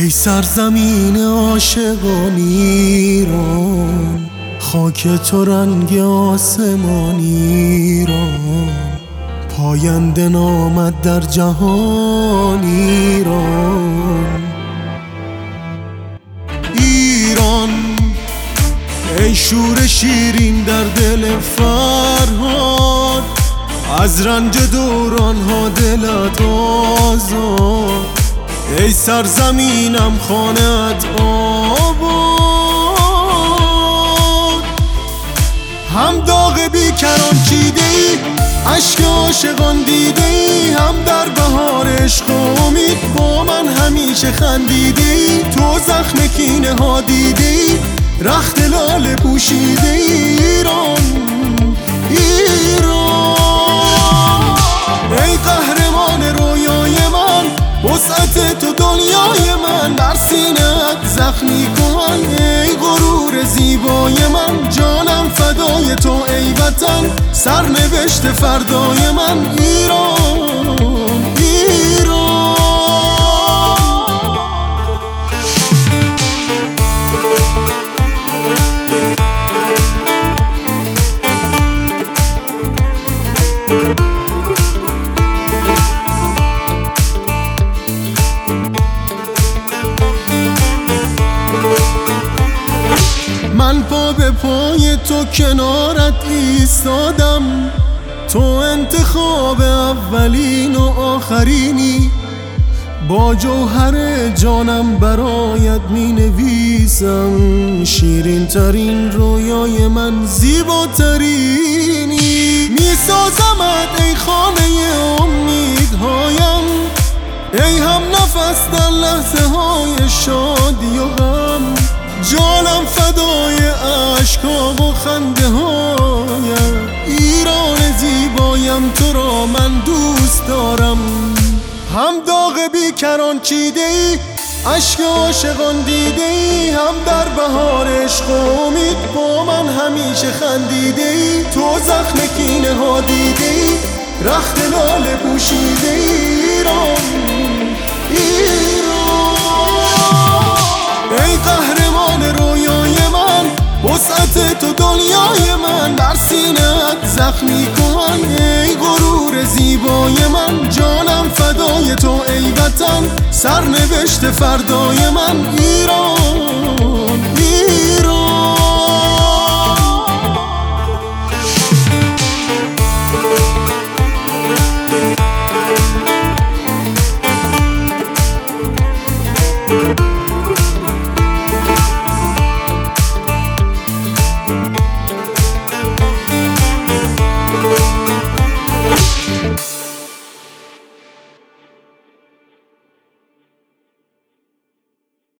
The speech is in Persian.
ای سرزمین عاشقان ایران، خاک تو رنگ آسمان ایران، پاینده نامد در جهان ایران. ایران ای شور شیرین در دل فرهاد، از رنج دورانها دلت آزاد. ای سرزمینم خانه‌ات آباد، هم داغ بیکران چیده ای، عشق عاشقان دیده ای، هم در بهار عشق امید با من همیشه خندیده ای. تو زخم کینه ها دیده ای، رخت لاله پوشیده ای. ایران ایران ای قهرمان رویای من، وسعت تو دنیای من، در سینه‌ات زخمی کن ای غرور زیبای من. جانم فدای تو ای وطن، سرنوشت فردای من. ایران ایران من پا به پای تو کنارت ایستادم، تو انتخاب اولین و آخرینی. با جوهر جانم برایت می نویسم، شیرین ترین رویای من زیباترینی. می سازمت ای خانه امیدهایم، ای هم نفس در لحظه های شادی و غم. جانم فدای عشقام و خنده هایم، ایران زیبایم تو را من دوست دارم. هم داغ بیکران چیده ای، عشق عاشقان دیده ای، هم در بهار عشق امید با من همیشه خندیده ای. تو زخم کینه ها دیده ای، رخت لاله پوشیده ای. ایران ایران ای قهرمان رویای من، وسعت تو دنیای من، در سینه‌ات زخمی کن ای غرور زیبای من. جانم فدای تو ای وطن، سرنوشت فردای من. ایران ایران